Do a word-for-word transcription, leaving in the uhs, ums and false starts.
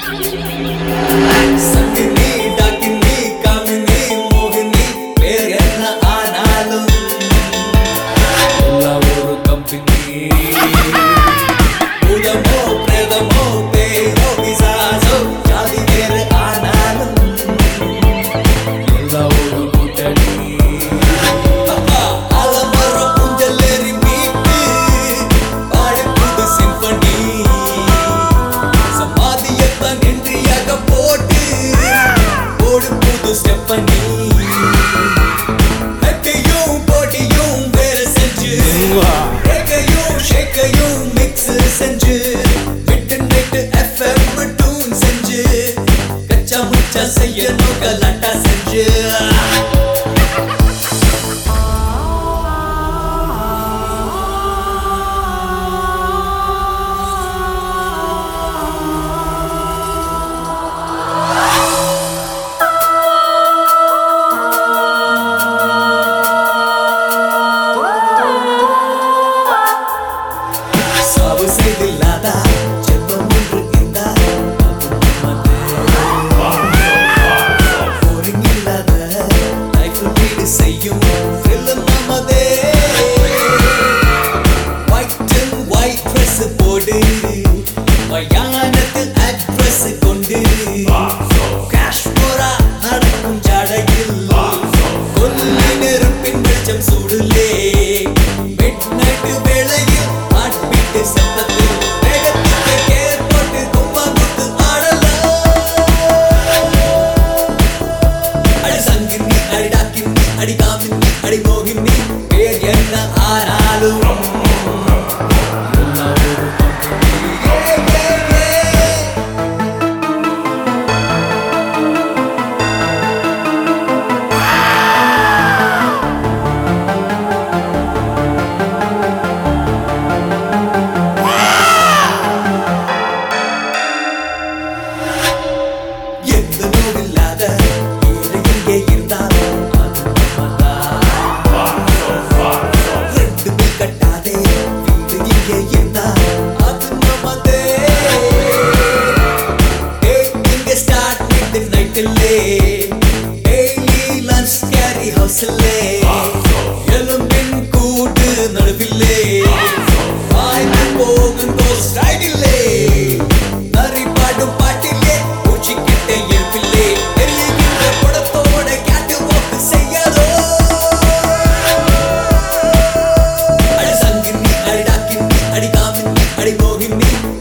சங்கினி டாக்கினி காமினி மோகினி பேர் என்ன ஆனாலும் எல்லாம் ஒரு கம்பெனி. பூதமோ பிரேதமோ பேயோ பிசாசோ ஜாதி வேறு ஆனாலும் எல்லாம் ஒரு கூட்டணி. ஆலமரம் ஊஞ்சல் ஏறி மீட்டு பாடு புது சிம்பனி. சமாதியத்தான் நன்றியாக போட்டு போடு புது ஸ்டெப்பனி. ஹட்டையும் போட்டியும் வேற செஞ்சு ரேகையும் ஷேக்கையும் மிக்ஸ் செஞ்சு விட்டு நெட்டு எஃப்எம் டூன் செஞ்சு கச்சா முச்சா செய்யணும் கலாட்டா செஞ்சு. சாவு செய்தில்லாதா ஜென்மம் ஒன்று இருந்தா போரிங் இல்லாத லைஃப் லீடு செய்யும் ஃபில்ம் நமதே. ஒயிட் அண்ட் ஒயிட் ட்ரெஸ் போடு மயானத்தில் அட்ரஸ் கொண்டு காஷ்மோரா நடக்கும் ஜடையில் கொல்லி நெருப்பின் வெளிச்சம் சூடுலே. மிட் நைட் வேளையில் ஆட்பிட்டு சத்தத்தில் வேகத்துக்கு கேர் போட்டு கும்பா குத்து ஆடலாம். அடி சங்கினி அடி டாக்கினி அடி காமினி அடி மோகினி பேர் என்ன ஆனாலும் எல்லாம் ஒரு company. Yeah, yeah, yeah. எந்த நோவில்லாத ஏழை எங்கே இருந்தாலும் அது நம்மதான். ரெண்டு பில் கட்டாதே வீடு இங்கே இருந்தா அது நம்மதே. டேட்டிங் ஸ்டார்ட் வித் நைட்டிலே டெய்லி லஞ்ச் கேரி ஹவுஸ்லே எலும்பின் கூட்டு நடுவிலே வாய்ப்பு போகும் கோஸ்ட் ரைடிலே நரி பாடும் பாட்டிலே பூச்சிக்கிட்டே இருப்பில்லே எரியுகின்ற படத்தோட கேட்டு வாக்கு செய்யாதோ. அடி சங்கினி அடி டாக்கினி அடி காமினி அடி மோகினி